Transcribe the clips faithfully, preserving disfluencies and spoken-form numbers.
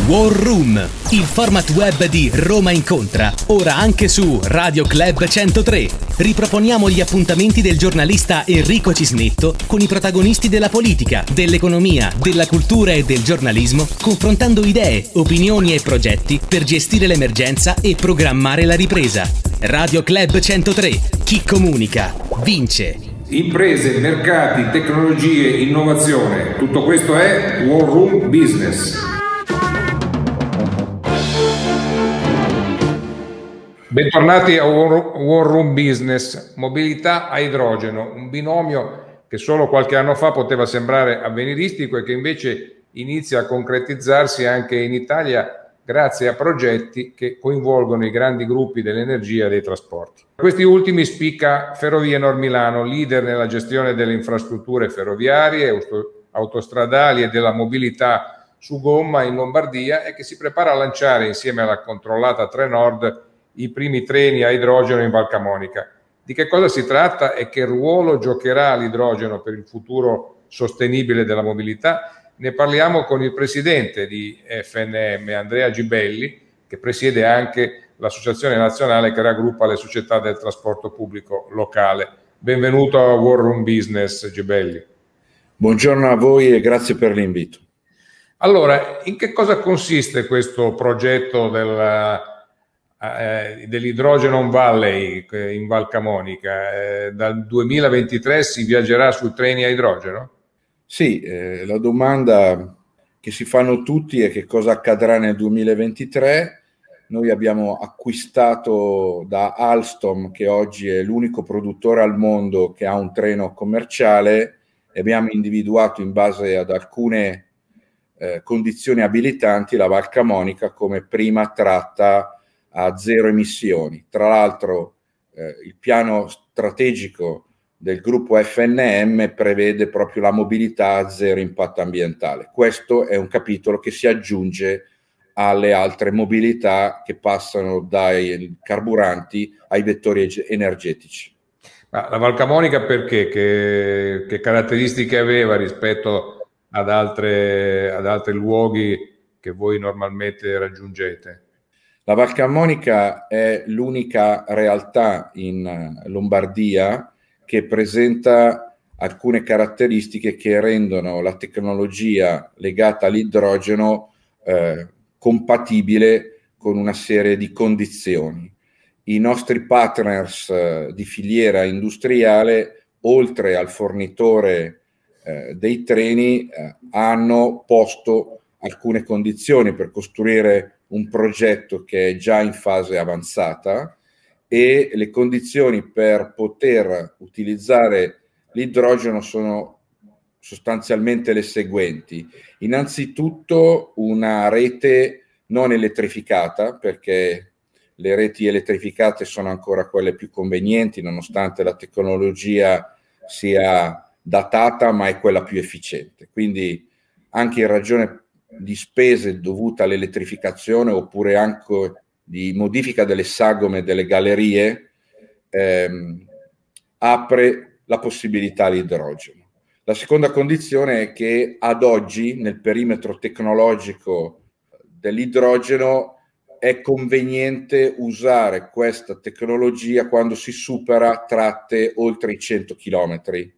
War Room, il format web di Roma Incontra, ora anche su Radio Club centotré. Riproponiamo gli appuntamenti del giornalista Enrico Cisnetto con i protagonisti della politica, dell'economia, della cultura e del giornalismo, confrontando idee, opinioni e progetti per gestire l'emergenza e programmare la ripresa. Radio Club centotré, chi comunica, vince. Imprese, mercati, tecnologie, innovazione, tutto questo è War Room Business. Bentornati a War Room Business. Mobilità a idrogeno, un binomio che solo qualche anno fa poteva sembrare avveniristico e che invece inizia a concretizzarsi anche in Italia grazie a progetti che coinvolgono i grandi gruppi dell'energia e dei trasporti. Questi ultimi spicca Ferrovie Nord Milano, leader nella gestione delle infrastrutture ferroviarie, autostradali e della mobilità su gomma in Lombardia, e che si prepara a lanciare insieme alla controllata Trenord i primi treni a idrogeno in Val Camonica. Di che cosa si tratta e che ruolo giocherà l'idrogeno per il futuro sostenibile della mobilità? Ne parliamo con il presidente di F N M, Andrea Gibelli, che presiede anche l'associazione nazionale che raggruppa le società del trasporto pubblico locale. Benvenuto a War Room Business, Gibelli. Buongiorno a voi e grazie per l'invito. Allora, in che cosa consiste questo progetto del Eh, dell'Hydrogen Valley in Val Camonica? Eh, dal duemilaventitré si viaggerà sui treni a idrogeno? Sì, eh, la domanda che si fanno tutti è che cosa accadrà nel duemilaventitré. Noi abbiamo acquistato da Alstom, che oggi è l'unico produttore al mondo che ha un treno commerciale, e abbiamo individuato in base ad alcune eh, condizioni abilitanti la Val Camonica come prima tratta a zero emissioni. Tra l'altro eh, il piano strategico del gruppo F N M prevede proprio la mobilità a zero impatto ambientale. Questo è un capitolo che si aggiunge alle altre mobilità che passano dai carburanti ai vettori energetici. Ma la Val Camonica perché? Che, che caratteristiche aveva rispetto ad, altre, ad altri luoghi che voi normalmente raggiungete? La Val Camonica è l'unica realtà in Lombardia che presenta alcune caratteristiche che rendono la tecnologia legata all'idrogeno eh, compatibile con una serie di condizioni. I nostri partners eh, di filiera industriale, oltre al fornitore eh, dei treni, eh, hanno posto alcune condizioni per costruire un progetto che è già in fase avanzata, e le condizioni per poter utilizzare l'idrogeno sono sostanzialmente le seguenti. Innanzitutto una rete non elettrificata, perché le reti elettrificate sono ancora quelle più convenienti, nonostante la tecnologia sia datata, ma è quella più efficiente. Quindi anche in ragione di spese dovute all'elettrificazione, oppure anche di modifica delle sagome delle gallerie, ehm, apre la possibilità all'idrogeno. La seconda condizione è che ad oggi nel perimetro tecnologico dell'idrogeno è conveniente usare questa tecnologia quando si supera tratte oltre i cento chilometri,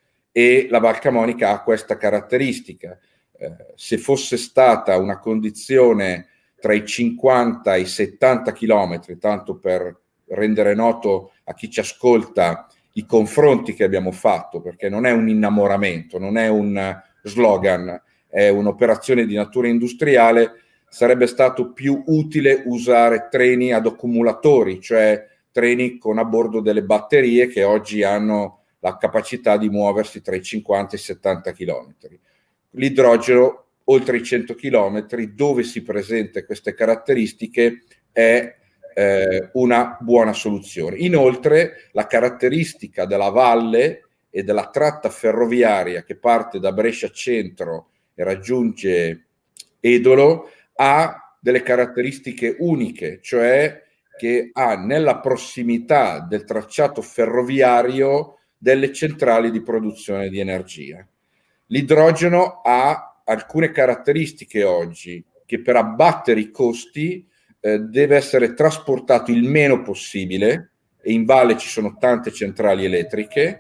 e la Val Camonica ha questa caratteristica. Eh, se fosse stata una condizione tra i cinquanta e i settanta chilometri, tanto per rendere noto a chi ci ascolta i confronti che abbiamo fatto, perché non è un innamoramento, non è un slogan, è un'operazione di natura industriale, sarebbe stato più utile usare treni ad accumulatori, cioè treni con a bordo delle batterie che oggi hanno la capacità di muoversi tra i cinquanta e i settanta chilometri. L'idrogeno oltre i cento chilometri, dove si presenta queste caratteristiche, è eh, una buona soluzione. Inoltre la caratteristica della valle e della tratta ferroviaria che parte da Brescia Centro e raggiunge Edolo ha delle caratteristiche uniche, cioè che ha nella prossimità del tracciato ferroviario delle centrali di produzione di energia. L'idrogeno ha alcune caratteristiche oggi che per abbattere i costi eh, deve essere trasportato il meno possibile, e in valle ci sono tante centrali elettriche,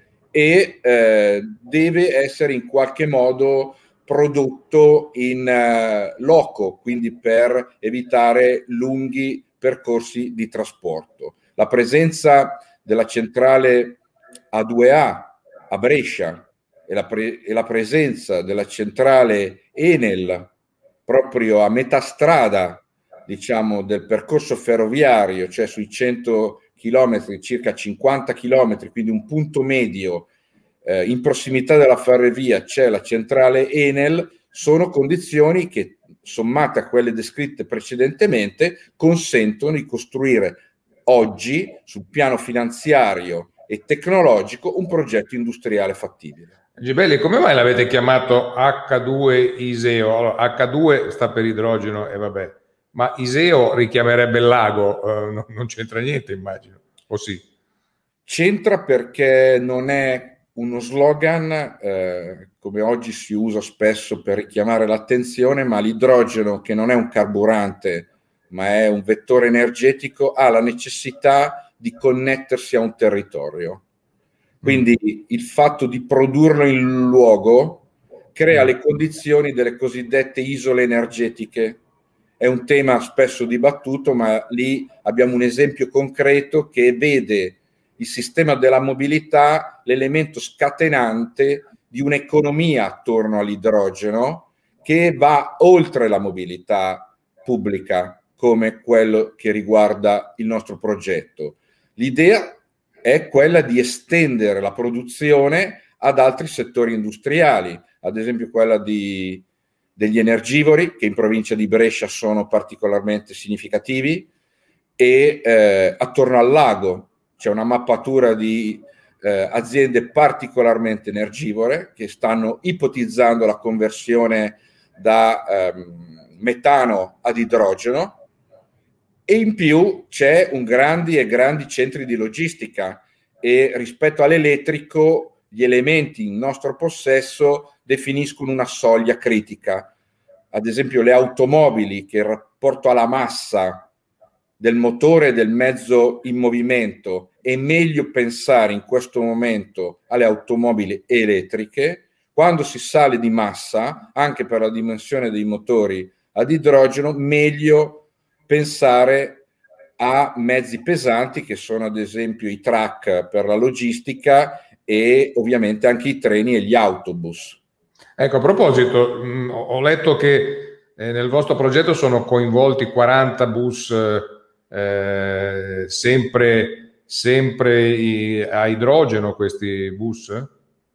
e eh, deve essere in qualche modo prodotto in uh, loco, quindi per evitare lunghi percorsi di trasporto. La presenza della centrale A due A a Brescia e la, pre- e la presenza della centrale Enel proprio a metà strada, diciamo, del percorso ferroviario, cioè sui cento chilometri, circa cinquanta chilometri, quindi un punto medio, eh, in prossimità della ferrovia c'è la centrale Enel, sono condizioni che, sommate a quelle descritte precedentemente, consentono di costruire oggi, sul piano finanziario e tecnologico, un progetto industriale fattibile. Gibelli, come mai l'avete chiamato acca due Iseo? Allora, acca due sta per idrogeno e vabbè, ma Iseo richiamerebbe il lago, eh, non c'entra niente, immagino, o sì? C'entra perché non è uno slogan, eh, come oggi si usa spesso per richiamare l'attenzione, ma l'idrogeno, che non è un carburante, ma è un vettore energetico, ha la necessità di connettersi a un territorio. Quindi mm. il fatto di produrlo in luogo crea mm. le condizioni delle cosiddette isole energetiche. È un tema spesso dibattuto, ma lì abbiamo un esempio concreto che vede il sistema della mobilità l'elemento scatenante di un'economia attorno all'idrogeno che va oltre la mobilità pubblica, come quello che riguarda il nostro progetto. L'idea è quella di estendere la produzione ad altri settori industriali, ad esempio quella di, degli energivori, che in provincia di Brescia sono particolarmente significativi, e eh, attorno al lago c'è una mappatura di eh, aziende particolarmente energivore che stanno ipotizzando la conversione da ehm, metano ad idrogeno, e in più c'è un grandi e grandi centri di logistica, e rispetto all'elettrico gli elementi in nostro possesso definiscono una soglia critica. Ad esempio le automobili, che in rapporto alla massa del motore e del mezzo in movimento è meglio pensare in questo momento alle automobili elettriche. Quando si sale di massa, anche per la dimensione dei motori ad idrogeno, meglio pensare a mezzi pesanti, che sono ad esempio i truck per la logistica e ovviamente anche i treni e gli autobus. Ecco, a proposito, mh, ho letto che eh, nel vostro progetto sono coinvolti quaranta bus eh, sempre, sempre i, a idrogeno, questi bus?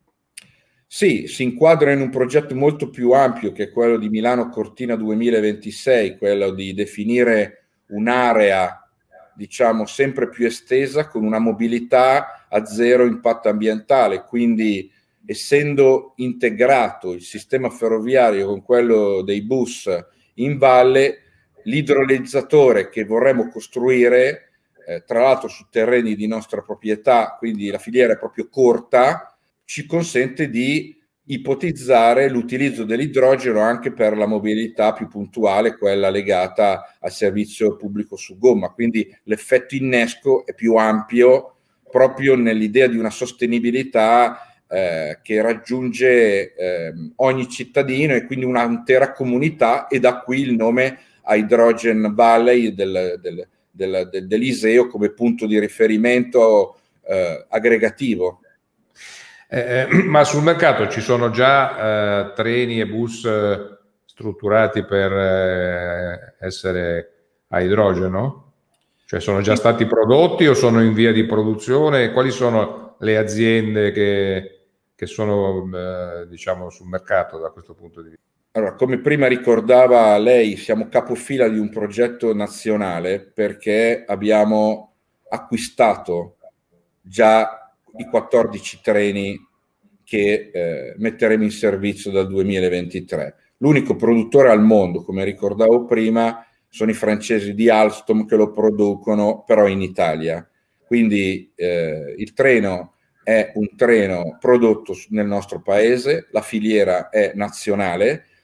Sì, si inquadra in un progetto molto più ampio, che è quello di Milano Cortina duemilaventisei, quello di definire un'area, diciamo, sempre più estesa, con una mobilità a zero impatto ambientale. Quindi, essendo integrato il sistema ferroviario con quello dei bus in valle, l'idrolizzatore che vorremmo costruire, eh, tra l'altro su terreni di nostra proprietà, quindi la filiera è proprio corta, ci consente di ipotizzare l'utilizzo dell'idrogeno anche per la mobilità più puntuale, quella legata al servizio pubblico su gomma. Quindi l'effetto innesco è più ampio, proprio nell'idea di una sostenibilità eh, che raggiunge eh, ogni cittadino e quindi un'intera comunità, e da qui il nome Hydrogen Valley del, del, del, del, dell'Iseo come punto di riferimento eh, aggregativo. Eh, ma sul mercato ci sono già eh, treni e bus eh, strutturati per eh, essere a idrogeno? Cioè sono già stati prodotti o sono in via di produzione? Quali sono le aziende che, che sono eh, diciamo sul mercato da questo punto di vista? Allora, come prima ricordava lei, siamo capofila di un progetto nazionale perché abbiamo acquistato già i quattordici treni che eh, metteremo in servizio dal duemilaventitré. L'unico produttore al mondo, come ricordavo prima, sono i francesi di Alstom, che lo producono però in Italia. Quindi eh, il treno è un treno prodotto nel nostro paese, la filiera è nazionale,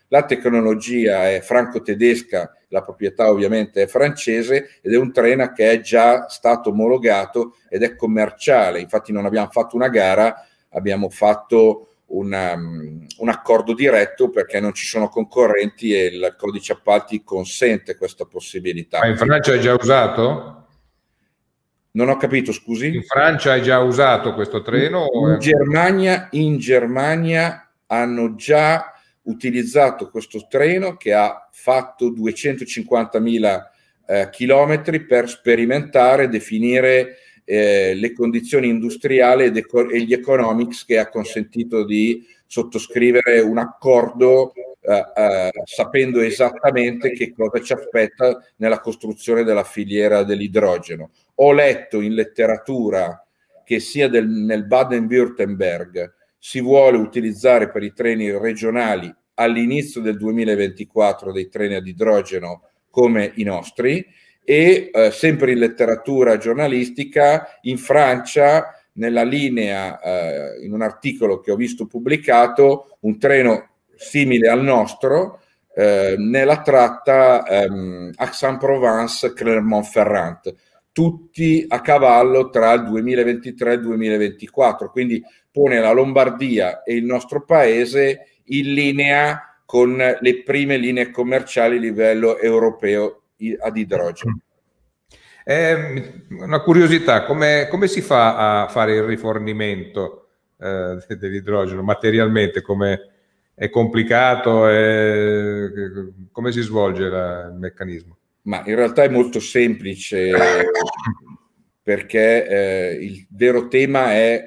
La tecnologia è franco-tedesca, la proprietà ovviamente è francese ed è un treno che è già stato omologato ed è commerciale. Infatti non abbiamo fatto una gara, abbiamo fatto una, un accordo diretto perché non ci sono concorrenti e il codice appalti consente questa possibilità. Ma in Francia hai già usato? Non ho capito, scusi? In Francia hai già usato questo treno? In, in, Germania, in Germania hanno già utilizzato questo treno che ha fatto duecentocinquantamila eh, chilometri per sperimentare, definire eh, le condizioni industriali ed eco- e gli economics che ha consentito di sottoscrivere un accordo eh, eh, sapendo esattamente che cosa ci aspetta nella costruzione della filiera dell'idrogeno. Ho letto in letteratura che sia del, nel Baden-Württemberg si vuole utilizzare per i treni regionali all'inizio del duemilaventiquattro dei treni ad idrogeno come i nostri e eh, sempre in letteratura giornalistica in Francia nella linea, eh, in un articolo che ho visto pubblicato, un treno simile al nostro eh, nella tratta ehm, Aix-en-Provence-Clermont-Ferrand, tutti a cavallo tra il duemilaventitré e il duemilaventiquattro, quindi pone la Lombardia e il nostro paese in linea con le prime linee commerciali a livello europeo ad idrogeno. Eh, una curiosità, come, come si fa a fare il rifornimento eh, dell'idrogeno materialmente? Come è complicato? È, come si svolge la, il meccanismo? Ma in realtà è molto semplice perché eh, il vero tema è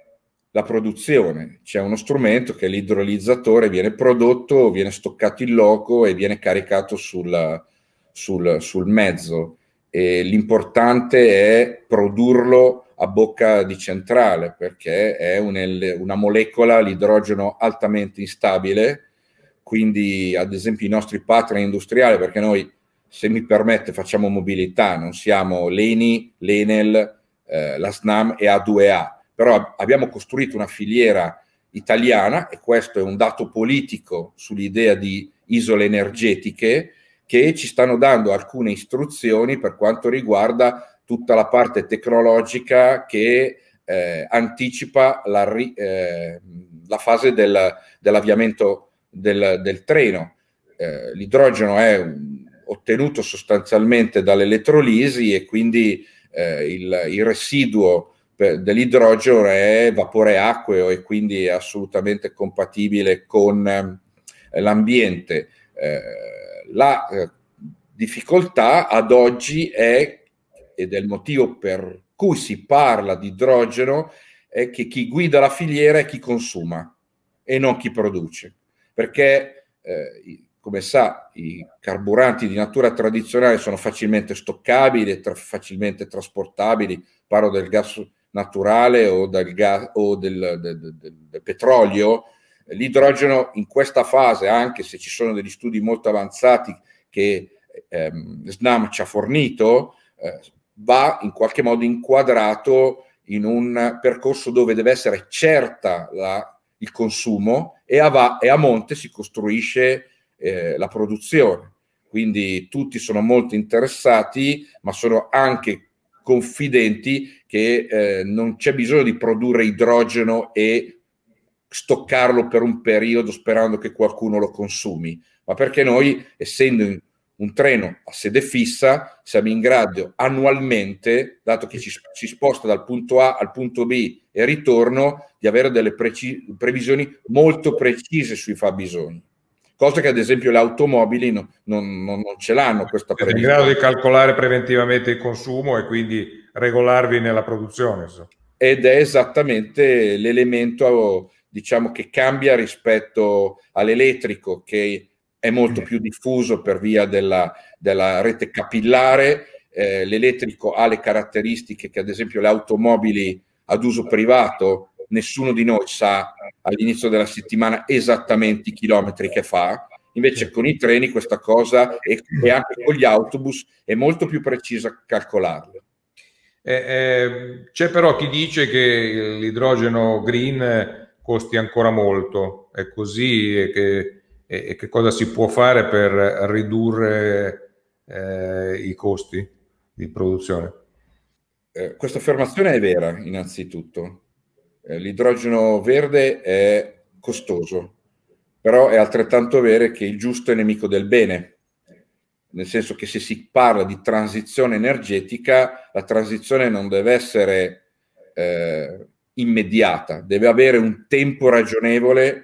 la produzione. C'è uno strumento che è l'idrolizzatore, viene prodotto, viene stoccato in loco e viene caricato sul, sul, sul mezzo. E l'importante è produrlo a bocca di centrale perché è un, una molecola, l'idrogeno, altamente instabile. Quindi ad esempio i nostri partner industriali, perché noi, se mi permette, facciamo mobilità, non siamo l'Eni, l'Enel, eh, la Snam e A due A, però abbiamo costruito una filiera italiana e questo è un dato politico sull'idea di isole energetiche che ci stanno dando alcune istruzioni per quanto riguarda tutta la parte tecnologica che eh, anticipa la, eh, la fase del, dell'avviamento del, del treno. Eh, l'idrogeno è un, ottenuto sostanzialmente dall'elettrolisi e quindi eh, il, il residuo dell'idrogeno è vapore acqueo e quindi è assolutamente compatibile con eh, l'ambiente. Eh, la eh, difficoltà ad oggi è, ed è il motivo per cui si parla di idrogeno, è che chi guida la filiera è chi consuma e non chi produce, perché eh, come sa, i carburanti di natura tradizionale sono facilmente stoccabili e tra- facilmente trasportabili, parlo del gas naturale o del, gas, o del, del, del, del petrolio. L'idrogeno in questa fase, anche se ci sono degli studi molto avanzati che ehm, Snam ci ha fornito, eh, va in qualche modo inquadrato in un percorso dove deve essere certa la, il consumo e a, va, e a monte si costruisce eh, la produzione. Quindi tutti sono molto interessati, ma sono anche confidenti che eh, non c'è bisogno di produrre idrogeno e stoccarlo per un periodo sperando che qualcuno lo consumi, ma perché noi, essendo in un treno a sede fissa, siamo in grado annualmente, dato che ci, ci sposta dal punto A al punto B e ritorno, di avere delle preci- previsioni molto precise sui fabbisogni. Cosa che ad esempio le automobili no, non, non, non ce l'hanno questa previsione. È in grado di calcolare preventivamente il consumo e quindi regolarvi nella produzione. Insomma. Ed è esattamente l'elemento, diciamo, che cambia rispetto all'elettrico, che è molto più diffuso per via della, della rete capillare. Eh, l'elettrico ha le caratteristiche che ad esempio le automobili ad uso privato, nessuno di noi sa all'inizio della settimana esattamente i chilometri che fa, invece con i treni questa cosa e, e anche con gli autobus è molto più precisa calcolarlo. Eh, eh, c'è però chi dice che l'idrogeno green costi ancora molto, è così, e che e, e che cosa si può fare per ridurre eh, i costi di produzione? Eh, questa affermazione è vera, innanzitutto. Eh, l'idrogeno verde è costoso, però è altrettanto vero che il giusto è nemico del bene, nel senso che se si parla di transizione energetica, la transizione non deve essere eh, immediata, deve avere un tempo ragionevole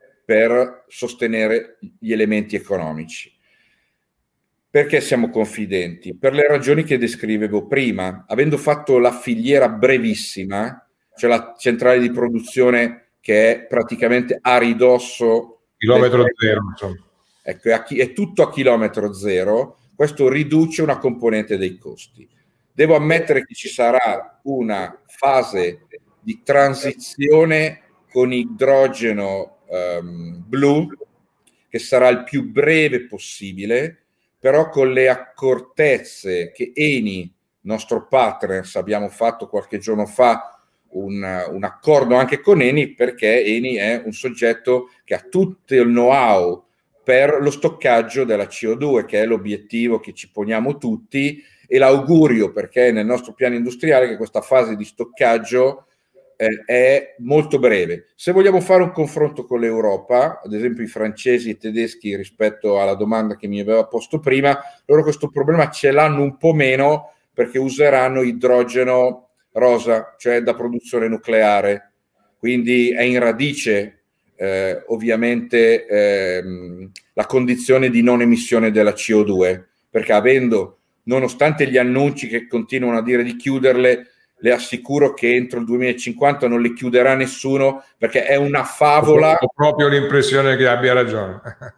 per sostenere gli elementi economici. Perché siamo confidenti? Per le ragioni che descrivevo prima. Avendo fatto la filiera brevissima, cioè la centrale di produzione che è praticamente a ridosso chilometro zero, insomma. Ecco, è tutto a chilometro zero, questo riduce una componente dei costi. Devo ammettere che ci sarà una fase di transizione con idrogeno um, blu, che sarà il più breve possibile, però con le accortezze che Eni, nostro partner, abbiamo fatto qualche giorno fa un, un accordo anche con Eni, perché Eni è un soggetto che ha tutto il know-how per lo stoccaggio della C O due, che è l'obiettivo che ci poniamo tutti, e l'augurio, perché nel nostro piano industriale, che questa fase di stoccaggio eh, è molto breve. Se vogliamo fare un confronto con l'Europa, ad esempio i francesi e i tedeschi rispetto alla domanda che mi aveva posto prima, loro questo problema ce l'hanno un po' meno, perché useranno idrogeno rosa, cioè da produzione nucleare, quindi è in radice Eh, ovviamente ehm, la condizione di non emissione della C O due, perché avendo, nonostante gli annunci che continuano a dire di chiuderle, le assicuro che entro il duemilacinquanta non le chiuderà nessuno, perché è una favola. Ho proprio l'impressione che abbia ragione.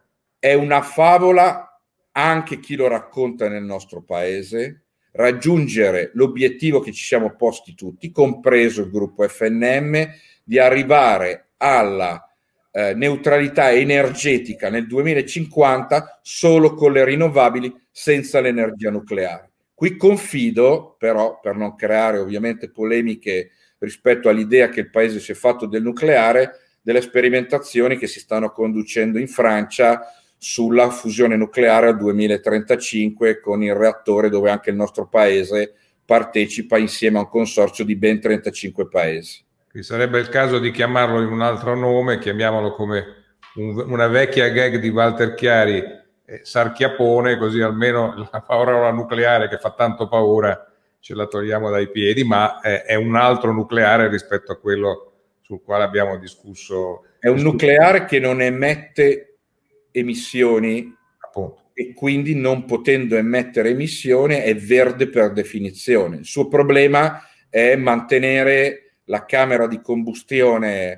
È una favola anche chi lo racconta nel nostro paese, raggiungere l'obiettivo che ci siamo posti tutti, compreso il gruppo F N M, di arrivare alla Eh, neutralità energetica nel duemilacinquanta solo con le rinnovabili, senza l'energia nucleare. Qui confido, però, per non creare ovviamente polemiche rispetto all'idea che il paese si è fatto del nucleare, delle sperimentazioni che si stanno conducendo in Francia sulla fusione nucleare al duemilatrentacinque, con il reattore dove anche il nostro paese partecipa insieme a un consorzio di ben trentacinque paesi. Sarebbe il caso di chiamarlo in un altro nome, chiamiamolo come un, una vecchia gag di Walter Chiari, eh, Sarchiapone, così almeno la parola nucleare che fa tanto paura ce la togliamo dai piedi, ma eh, è un altro nucleare rispetto a quello sul quale abbiamo discusso. È un nucleare che non emette emissioni, appunto, e quindi non potendo emettere emissioni è verde per definizione. Il suo problema è mantenere la camera di combustione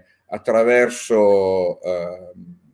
attraverso eh,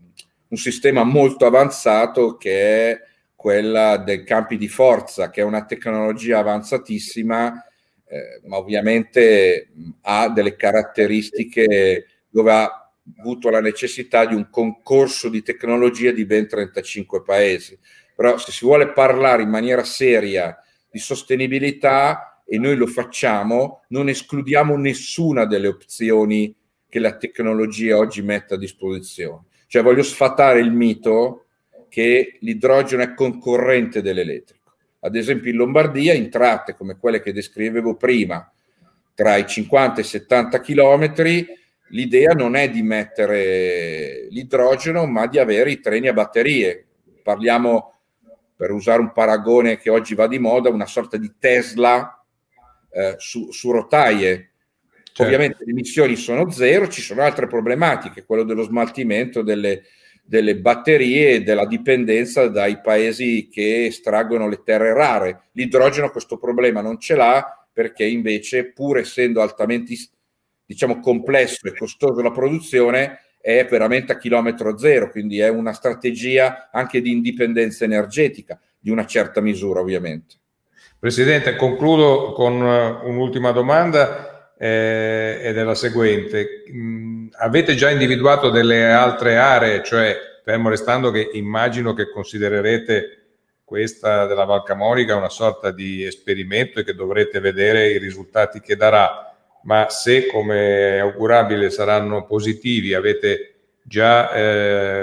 un sistema molto avanzato, che è quella dei campi di forza, che è una tecnologia avanzatissima, eh, ma ovviamente ha delle caratteristiche dove ha avuto la necessità di un concorso di tecnologia di ben trentacinque paesi. Però se si vuole parlare in maniera seria di sostenibilità, e noi lo facciamo, non escludiamo nessuna delle opzioni che la tecnologia oggi mette a disposizione. Cioè, voglio sfatare il mito che l'idrogeno è concorrente dell'elettrico. Ad esempio in Lombardia, in tratte come quelle che descrivevo prima, tra i cinquanta e i settanta chilometri, l'idea non è di mettere l'idrogeno, ma di avere i treni a batterie. Parliamo, per usare un paragone che oggi va di moda, una sorta di Tesla Eh, su, su rotaie. Certo. Ovviamente le emissioni sono zero, ci sono altre problematiche, quello dello smaltimento delle, delle batterie e della dipendenza dai paesi che estraggono le terre rare. L'idrogeno questo problema non ce l'ha, perché invece, pur essendo altamente, diciamo, complesso e costoso la produzione, è veramente a chilometro zero, quindi è una strategia anche di indipendenza energetica, di una certa misura ovviamente. Presidente, concludo con un'ultima domanda eh, ed è la seguente. Mh, avete già individuato delle altre aree, cioè fermo restando che immagino che considererete questa della Val Camonica una sorta di esperimento e che dovrete vedere i risultati che darà, ma se, come è augurabile, saranno positivi, avete già eh,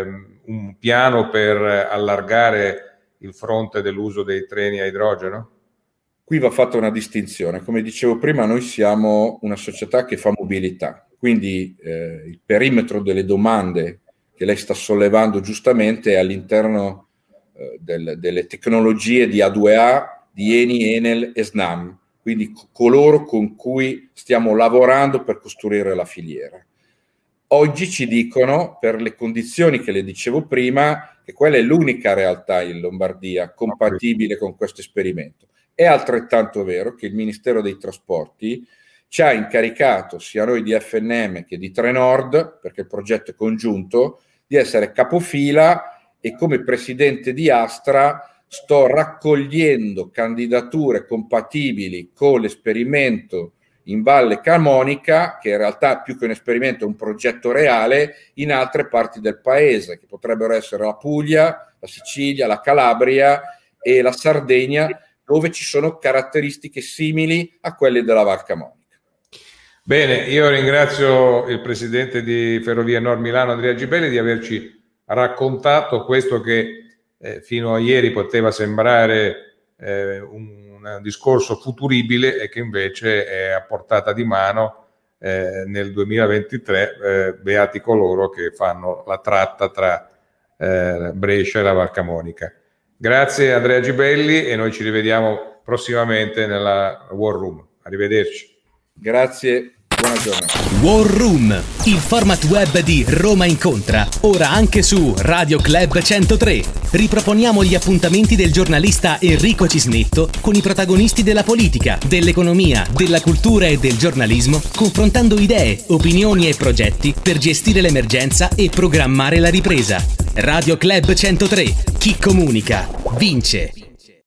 un piano per allargare il fronte dell'uso dei treni a idrogeno? Qui va fatta una distinzione. Come dicevo prima, noi siamo una società che fa mobilità, quindi eh, il perimetro delle domande che lei sta sollevando giustamente è all'interno eh, del, delle tecnologie di A due A, di Eni, Enel e Snam, quindi co- coloro con cui stiamo lavorando per costruire la filiera. Oggi ci dicono, per le condizioni che le dicevo prima, che quella è l'unica realtà in Lombardia compatibile con questo esperimento. È altrettanto vero che il Ministero dei Trasporti ci ha incaricato, sia noi di F N M che di Trenord, perché il progetto è congiunto, di essere capofila, e come presidente di Astra sto raccogliendo candidature compatibili con l'esperimento in Valle Camonica, che in realtà più che un esperimento è un progetto reale, in altre parti del paese, che potrebbero essere la Puglia, la Sicilia, la Calabria e la Sardegna, dove ci sono caratteristiche simili a quelle della Val Camonica. Bene, io ringrazio il presidente di Ferrovie Nord Milano, Andrea Gibelli, di averci raccontato questo che eh, fino a ieri poteva sembrare eh, un, un discorso futuribile e che invece è a portata di mano eh, nel duemilaventitré, eh, beati coloro che fanno la tratta tra eh, Brescia e la Val Camonica. Grazie Andrea Gibelli e noi ci rivediamo prossimamente nella War Room. Arrivederci. Grazie, buona giornata. War Room, il format web di Roma Incontra, ora anche su Radio Club centotré. Riproponiamo gli appuntamenti del giornalista Enrico Cisnetto con i protagonisti della politica, dell'economia, della cultura e del giornalismo, confrontando idee, opinioni e progetti per gestire l'emergenza e programmare la ripresa. Radio Club centotré, chi comunica vince.